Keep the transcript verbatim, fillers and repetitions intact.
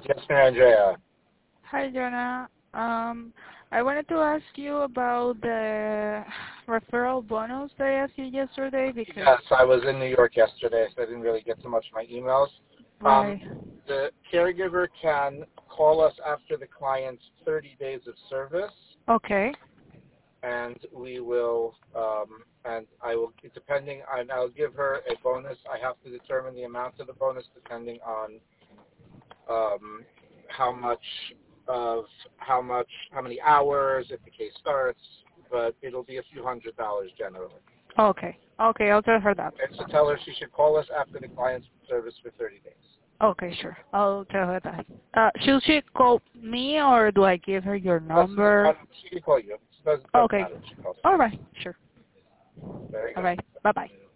Yes, Mary Andrea. Hi, Jonah. Um, I wanted to ask you about the referral bonus that I asked you yesterday because... Yes, I was in New York yesterday, so I didn't really get to much of my emails. Um, Right. the caregiver can call us after the client's thirty days of service, Okay. and we will, um, and I will, depending on, I'll give her a bonus. I have to determine the amount of the bonus depending on um, how much of, how much, how many hours, if the case starts, but it'll be a few hundred dollars generally. Okay. Okay, I'll tell her that. And so tell her she should call us after the client's service for thirty days. Okay, sure. I'll tell her that. Uh, should she call me or do I give her your That's, number? she can call you. It doesn't, doesn't Okay. matter. She calls All you. right. Sure. Very All good. right. Bye-bye.